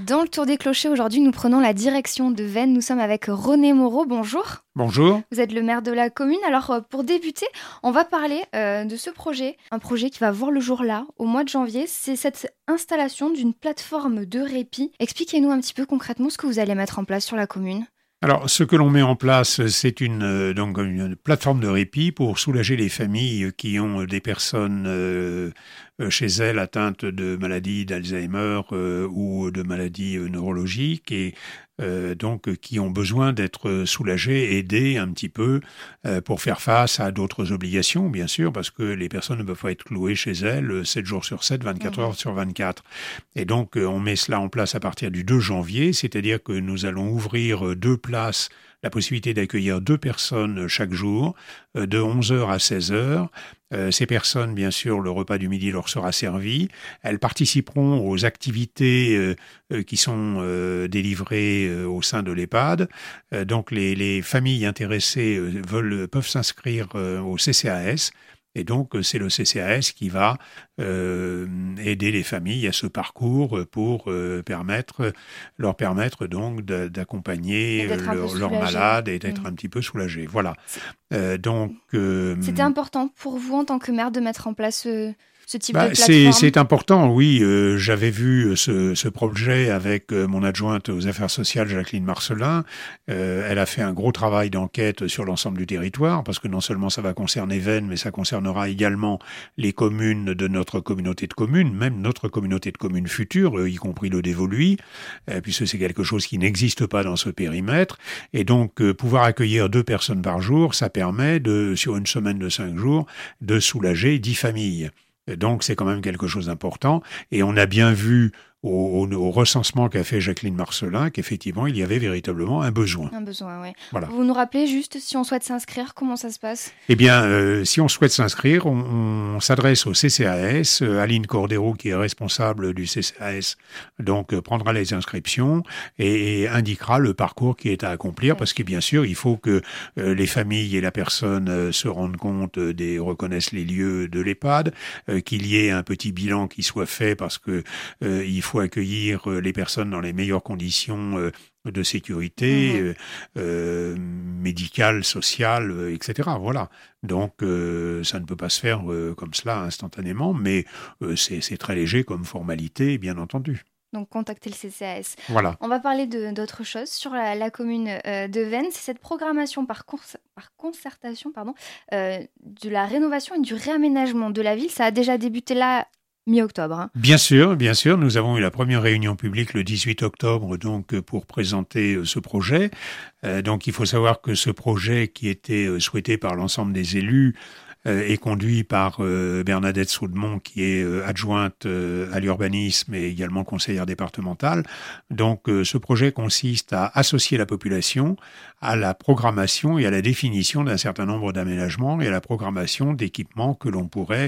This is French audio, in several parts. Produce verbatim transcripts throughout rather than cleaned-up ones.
Dans le Tour des Clochers, aujourd'hui, nous prenons la direction de Veynes. Nous sommes avec René Moreau. Bonjour. Bonjour. Vous êtes le maire de la commune. Alors, pour débuter, on va parler euh, de ce projet. Un projet qui va voir le jour là, au mois de janvier. C'est cette installation d'une plateforme de répit. Expliquez-nous un petit peu concrètement ce que vous allez mettre en place sur la commune. Alors, ce que l'on met en place, c'est une, euh, donc une plateforme de répit pour soulager les familles qui ont des personnes euh, chez elles atteintes de maladies d'Alzheimer euh, ou de maladies euh, neurologiques et euh, donc qui ont besoin d'être soulagées, aidées un petit peu euh, pour faire face à d'autres obligations, bien sûr, parce que les personnes ne peuvent pas être clouées chez elles sept jours sur sept, vingt-quatre heures sur vingt-quatre. Et donc, on met cela en place à partir du deux janvier, c'est-à-dire que nous allons ouvrir deux places, la possibilité d'accueillir deux personnes chaque jour, de onze heures à seize heures. Euh, ces personnes, bien sûr, le repas du midi leur sera servi. Elles participeront aux activités euh, euh, qui sont euh, délivrées euh, au sein de l'EHPAD. Euh, donc, les, les familles intéressées euh, veulent, peuvent s'inscrire euh, au C C A S. Et donc, c'est le C C A S qui va euh, aider les familles à ce parcours pour euh, permettre, leur permettre donc d'accompagner leurs leur malades et d'être mmh. un petit peu soulagés. Voilà. Euh, donc, euh, c'était important pour vous en tant que maire de mettre en place ce, ce type bah, de plateforme. C'est important, oui. Euh, J'avais vu ce, ce projet avec euh, mon adjointe aux affaires sociales, Jacqueline Marcelin. Euh, elle a fait un gros travail d'enquête sur l'ensemble du territoire, parce que non seulement ça va concerner Veynes, mais ça concernera également les communes de notre communauté de communes, même notre communauté de communes future, euh, y compris le Dévoluy, euh, puisque c'est quelque chose qui n'existe pas dans ce périmètre. Et donc, euh, pouvoir accueillir deux personnes par jour, ça permet, de, sur une semaine de cinq jours, de soulager dix familles. Donc, c'est quand même quelque chose d'important. Et on a bien vu au, au, au recensement qu'a fait Jacqueline Marcelin qu'effectivement, il y avait véritablement un besoin. Un besoin, oui. Voilà. Vous nous rappelez juste, si on souhaite s'inscrire, comment ça se passe ? Eh bien, euh, si on souhaite s'inscrire, on, on s'adresse au C C A S. Euh, Aline Cordero, qui est responsable du C C A S, donc euh, prendra les inscriptions et, et indiquera le parcours qui est à accomplir, oui. Parce que bien sûr, il faut que euh, les familles et la personne euh, se rendent compte, des reconnaissent les lieux de l'EHPAD, euh, qu'il y ait un petit bilan qui soit fait, parce que euh, il faut faut accueillir les personnes dans les meilleures conditions de sécurité, mmh. euh, médicale, sociale, et cetera. Voilà. Donc, euh, ça ne peut pas se faire euh, comme cela instantanément, mais euh, c'est très léger comme formalité, bien entendu. Donc, contactez le C C A S. Voilà. On va parler d'autres choses sur la, la commune euh, de Veynes. C'est cette programmation par, par concertation pardon, euh, de la rénovation et du réaménagement de la ville. Ça a déjà débuté là mi-octobre. Hein. Bien sûr, bien sûr. Nous avons eu la première réunion publique le dix-huit octobre, donc pour présenter ce projet. Euh, donc, il faut savoir que ce projet, qui était souhaité par l'ensemble des élus, euh, est conduit par euh, Bernadette Saudemont, qui est euh, adjointe euh, à l'urbanisme et également conseillère départementale. Donc, euh, ce projet consiste à associer la population à la programmation et à la définition d'un certain nombre d'aménagements et à la programmation d'équipements que l'on pourrait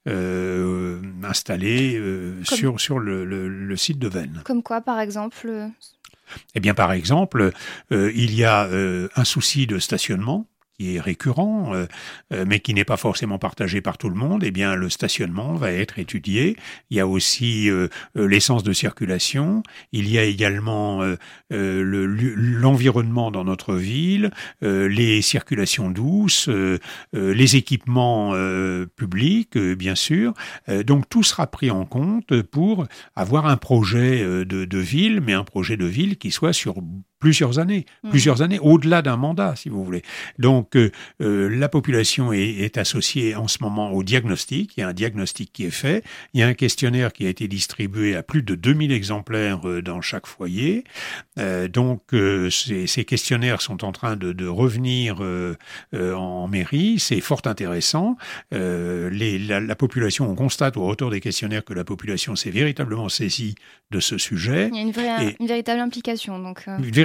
euh, installer euh, sur, sur le, le, le site de Veynes. Comme quoi, par exemple ? Eh bien, par exemple, euh, il y a euh, un souci de stationnement qui est récurrent, euh, euh, mais qui n'est pas forcément partagé par tout le monde. Eh bien, le stationnement va être étudié. Il y a aussi euh, l'essence de circulation. Il y a également euh, euh, l'environnement dans notre ville, euh, les circulations douces, euh, euh, les équipements euh, publics, euh, bien sûr. Euh, donc, tout sera pris en compte pour avoir un projet de, de ville, mais un projet de ville qui soit sur plusieurs années, mmh. plusieurs années, au-delà d'un mandat, si vous voulez. Donc, euh, euh, la population est, est associée en ce moment au diagnostic. Il y a un diagnostic qui est fait. Il y a un questionnaire qui a été distribué à plus de deux mille exemplaires euh, dans chaque foyer. Euh, donc, euh, ces, ces questionnaires sont en train de, de revenir euh, euh, en mairie. C'est fort intéressant. Euh, les, la, la population, on constate au retour des questionnaires que la population s'est véritablement saisie de ce sujet. Il y a une, vraie, et une véritable implication. Donc, euh... Une véritable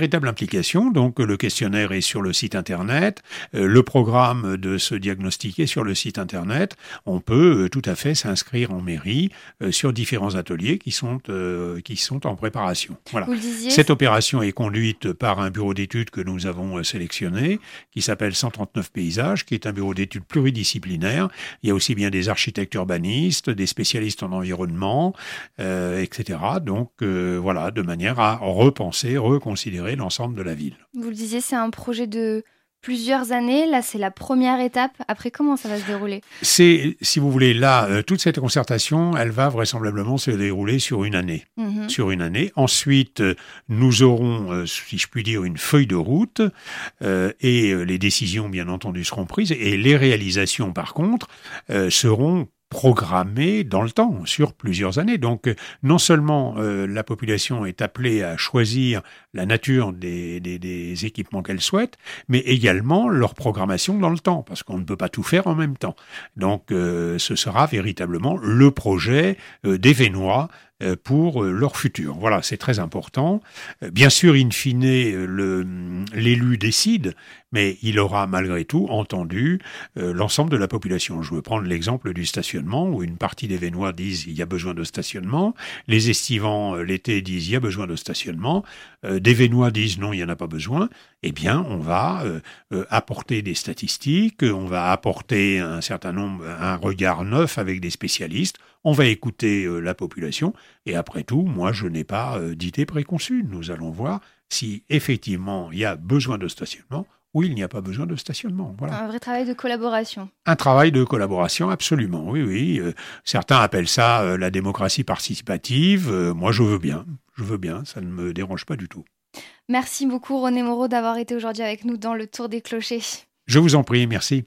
véritable implication. Donc, le questionnaire est sur le site Internet, euh, le programme de se diagnostiquer sur le site Internet. On peut euh, tout à fait s'inscrire en mairie euh, sur différents ateliers qui sont, euh, qui sont en préparation. Voilà. Vous le disiez, Cette opération est conduite par un bureau d'études que nous avons euh, sélectionné, qui s'appelle cent trente-neuf Paysages, qui est un bureau d'études pluridisciplinaire. Il y a aussi bien des architectes urbanistes, des spécialistes en environnement, euh, et cetera. Donc euh, voilà, de manière à repenser, reconsidérer l'ensemble de la ville. vous le disiez, c'est un projet de plusieurs années. Là, c'est la première étape. Après, comment ça va se dérouler? C'est, si vous voulez, là, euh, toute cette concertation, elle va vraisemblablement se dérouler sur une année. Mhm. Sur une année. Ensuite, euh, nous aurons, euh, si je puis dire, une feuille de route euh, et euh, les décisions, bien entendu, seront prises. Et les réalisations, par contre, euh, seront programmée dans le temps, sur plusieurs années. Donc, non seulement euh, la population est appelée à choisir la nature des, des, des équipements qu'elle souhaite, mais également leur programmation dans le temps, parce qu'on ne peut pas tout faire en même temps. Donc, euh, ce sera véritablement le projet euh, des Vénois euh, pour euh, leur futur. Voilà, c'est très important. Euh, bien sûr, in fine, euh, le, l'élu décide, mais il aura malgré tout entendu euh, l'ensemble de la population. Je veux prendre l'exemple du stationnement, où une partie des Vénois disent il y a besoin de stationnement, les estivants euh, l'été disent il y a besoin de stationnement, euh, des Vénois disent non, il n'y en a pas besoin. Eh bien, on va euh, euh, apporter des statistiques, on va apporter un certain nombre, un regard neuf avec des spécialistes, on va écouter euh, la population, et après tout, moi, je n'ai pas euh, d'idée préconçue. Nous allons voir si effectivement il y a besoin de stationnement ou il n'y a pas besoin de stationnement. Voilà. Un vrai travail de collaboration. Un travail de collaboration, absolument. Oui, oui. Euh, certains appellent ça euh, la démocratie participative. Euh, moi, je veux bien. Je veux bien. Ça ne me dérange pas du tout. Merci beaucoup, René Moreau, d'avoir été aujourd'hui avec nous dans le Tour des Clochers. Je vous en prie. Merci.